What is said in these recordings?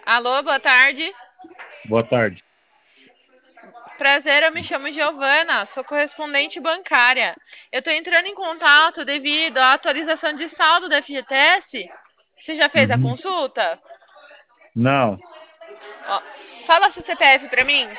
Alô, boa tarde. Boa tarde. Prazer, eu me chamo Giovana, sou correspondente bancária. Eu estou entrando em contato devido à atualização de saldo da FGTS. Você já fez a Uhum. consulta? Não. Ó, fala seu CPF para mim.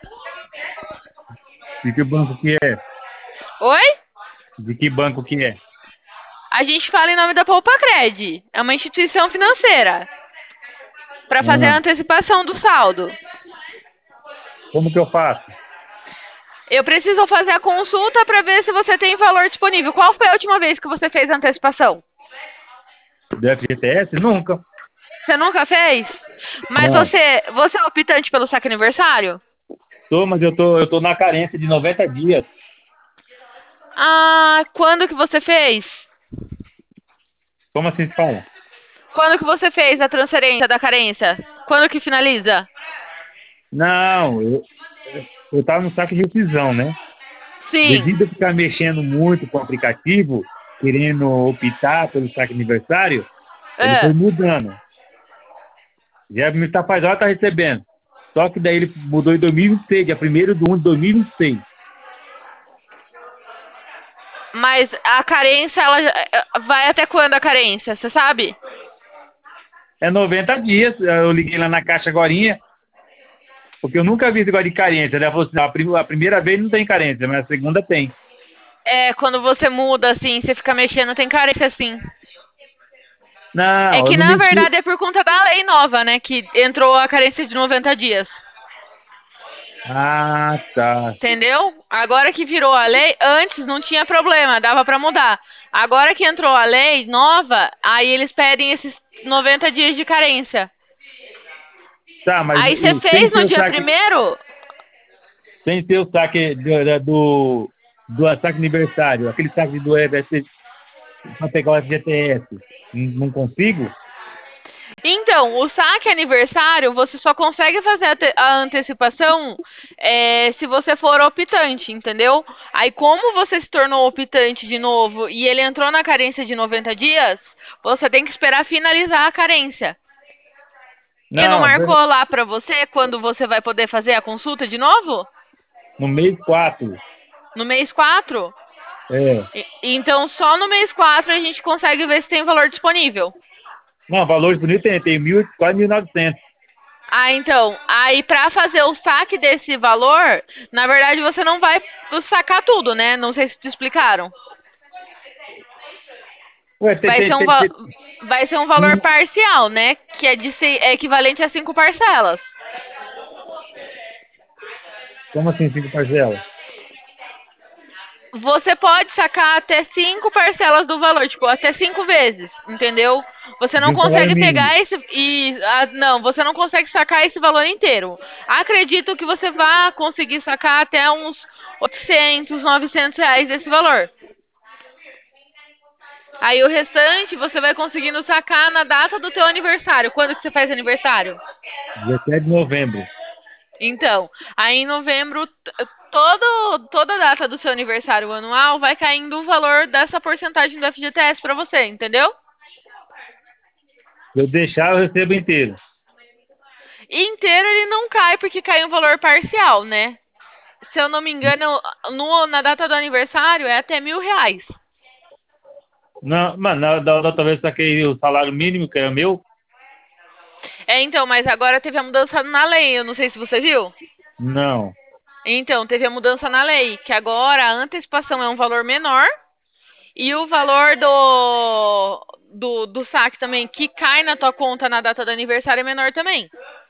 De que banco que é? Oi? De que banco que é? A gente fala em nome da Poupacred. É uma instituição financeira para fazer a Ah, antecipação do saldo. como que eu faço? Eu preciso fazer a consulta para ver se você tem valor disponível. Qual foi a última vez que você fez a antecipação? Do FGTS? Nunca. Você nunca fez? Mas Não. você é optante pelo saque aniversário? Mas eu tô na carência de 90 dias. Ah, quando que você fez? Como assim se fala? Quando que você fez a transferência da carência? Quando que finaliza? Não, eu tava no saque de rescisão, né? Sim. Devido a ficar mexendo muito com o aplicativo, querendo optar pelo saque aniversário, ele foi É. mudando. Já me tá faz hora tá recebendo. Só que daí ele mudou em 2026, dia 1º de 1 de 2026. Mas a carência, ela vai até quando a carência? Você sabe? É 90 dias. Eu liguei lá na caixa agorinha, porque eu nunca vi esse negócio de carência. Ela falou assim, a primeira vez não tem carência, mas a segunda tem. É, quando você muda, assim, você fica mexendo, tem carência, sim. É Não, eu que, não na mexi. verdade, é por conta da lei nova, né? Que entrou a carência de 90 dias. Ah, tá. Entendeu? Agora que virou a lei, antes não tinha problema, dava pra mudar. Agora que entrou a lei nova, aí eles pedem esses 90 dias de carência. Tá, mas Aí você sem fez ser no o dia saque, primeiro? sem ser o saque do saque aniversário, aquele saque do FGTS, para pegar o FGTS, não consigo? Então, o saque aniversário, você só consegue fazer a antecipação se você for optante, entendeu? Aí, como você se tornou optante de novo e ele entrou na carência de 90 dias, você tem que esperar finalizar a carência. E não Não, marcou lá pra você quando você vai poder fazer a consulta de novo? no mês 4. No mês 4? É. Então, só no mês 4 a gente consegue ver se tem valor disponível. Não, valores bonitos tem mil, quase 1.900. Ah, então, aí pra fazer o saque desse valor, na verdade você não vai sacar tudo, né? Não sei se te explicaram. Ué, Vai ser vai ser um valor parcial, né? Que é é equivalente a 5 parcelas. como assim 5 parcelas? Você pode sacar até 5 parcelas do valor, tipo, até 5 vezes, entendeu? Você De não um salário consegue mínimo. pegar não, você não consegue sacar esse valor inteiro. Acredito que você vá conseguir sacar até uns 800, 900 reais desse valor. Aí o restante você vai conseguindo sacar na data do teu aniversário. Quando que você faz aniversário? 17 de novembro. Então, aí em novembro, toda a data do seu aniversário anual vai caindo o valor dessa porcentagem do FGTS pra você, entendeu? Se eu deixar, eu recebo inteiro. Inteiro ele não cai porque cai um valor parcial, né? Se eu não me engano, na data do aniversário é até R$ 1.000. Não, mano, da outra vez eu saquei o salário mínimo, que era meu. É, então, mas agora teve a mudança na lei, eu não sei se você viu. Não. Então, teve a mudança na lei, que agora a antecipação é um valor menor e o valor do saque também, que cai na tua conta na data do aniversário, é menor também.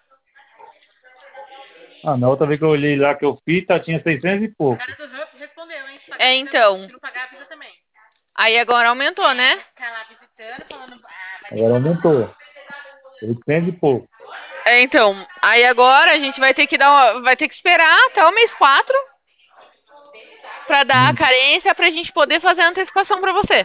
Ah, na outra vez que eu olhei lá que eu fiz, tinha 600 e pouco. É, então. Aí agora aumentou, né? Agora aumentou. 800 e pouco. É, então. Aí agora a gente vai ter que vai ter que esperar até o mês 4 pra dar a Hum. carência pra gente poder fazer a antecipação pra você.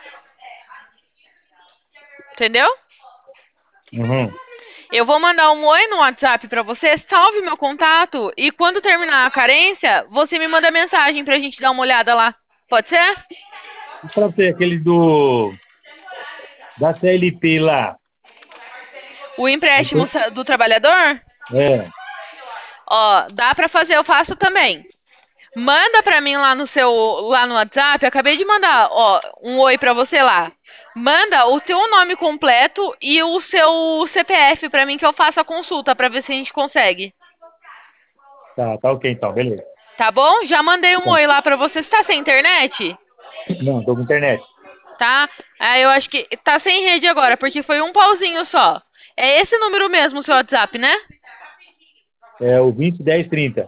Entendeu? Uhum. Eu vou mandar um oi no WhatsApp pra você, salve meu contato e quando terminar a carência, você me manda mensagem pra gente dar uma olhada lá. Pode ser? E pra você, aquele da CLT lá, O Não empréstimo tem- do trabalhador? É, Ó, dá pra fazer, eu faço também. Manda pra mim lá no WhatsApp, acabei de mandar, ó, um oi pra você lá. Manda o teu nome completo e o seu CPF pra mim que eu faço a consulta pra ver se a gente consegue. tá ok então, beleza. Tá bom? Já mandei um Tá. oi lá pra você. Você tá sem internet? Não, tô com internet. Tá? Ah, eu acho que tá sem rede agora, porque foi um pauzinho só. É esse número mesmo, o seu WhatsApp, né? É o 20 10 30.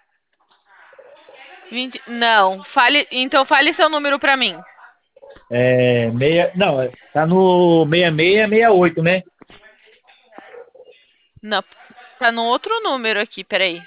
Não, então fale seu número pra mim. Não, tá no 6668, né? Não, tá no outro número aqui, peraí.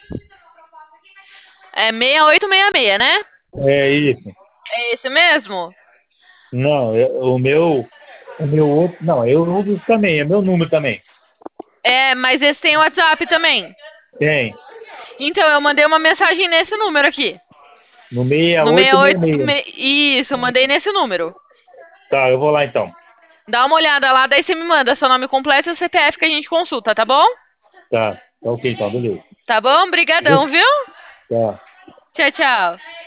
É 6866, né? É isso. É esse mesmo? Não, o meu outro, não, eu uso também, é meu número também. É, mas esse tem WhatsApp também. Tem, Então eu mandei uma mensagem nesse número aqui. no seis No oito seis 68. seis. Isso, eu mandei nesse número. Tá, eu vou lá então. Dá uma olhada lá, daí você me manda seu nome completo e o CPF que a gente consulta, tá bom? Tá ok então, beleza. Tá bom? Brigadão, viu? Tá. Tchau, tchau.